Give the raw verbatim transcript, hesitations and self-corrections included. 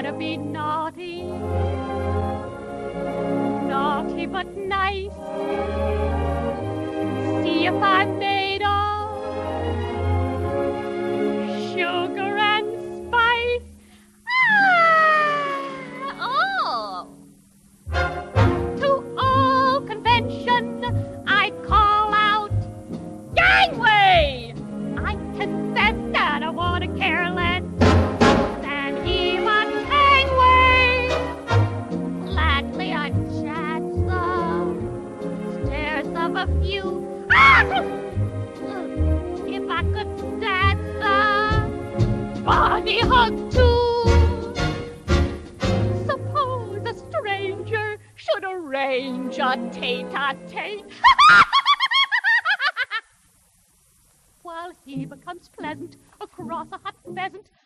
want to be naughty, naughty but nice. See if I'm made of sugar and spice. Ah! Oh! To all convention, I'd call out, gangway! I confess that I want to care less than even gangway. Gladly I'd chance the stares of a few. If I could stand the body hug too. Suppose a stranger should arrange a tete-a-tete. While he becomes pleasant across a hot pheasant,